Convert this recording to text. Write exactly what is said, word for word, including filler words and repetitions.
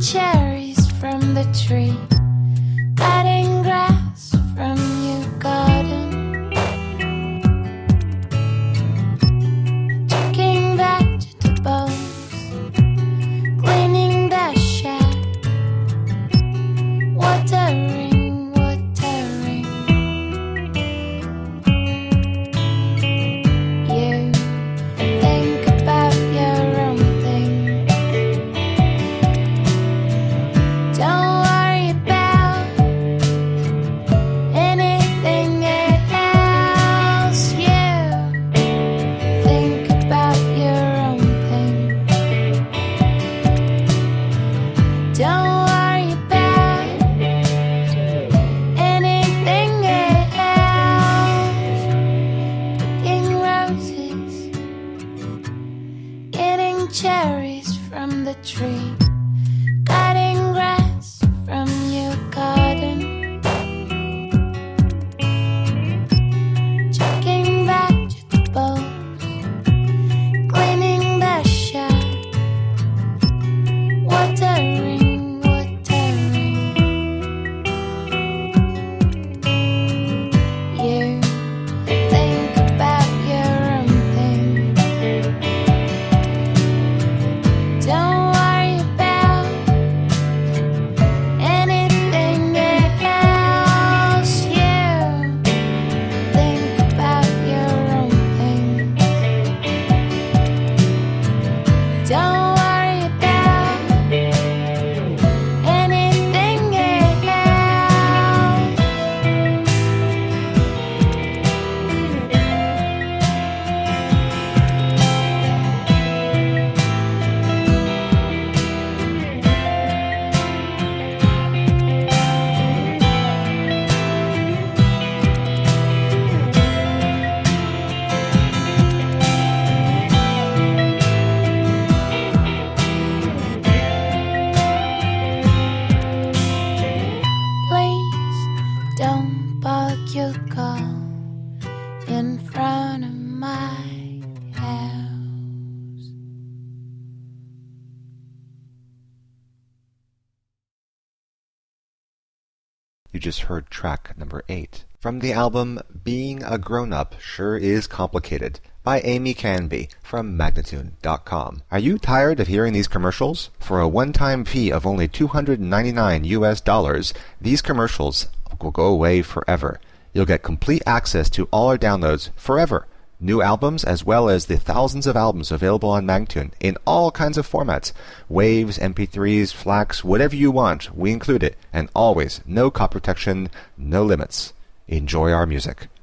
cherries from the tree, cutting grass from your garden, checking vegetables, cleaning the shed, watering, watering. You think about your own thing. Don't worry about anything else. You think about your own thing. Don't worry about anything else. Picking roses, getting cherries from the tree, cutting grass from your garden, checking vegetables, cleaning the shed, watering, watering. You think about your own thing. Don't worry about anything else. You think about your own thing. Don't worry about anything else. Please don't park your car in front of my house. You just heard track number eight from the album Being a Grown-Up Sure Is Complicated by Amy Canby from Magnatune dot com. Are you tired of hearing these commercials? For a one-time fee of only two hundred ninety-nine U S dollars, these commercials will go away forever. You'll get complete access to all our downloads forever. New albums as well as the thousands of albums available on Magnatune in all kinds of formats. Waves, M P threes, FLACs, whatever you want, we include it. And always, no copy protection, no limits. Enjoy our music.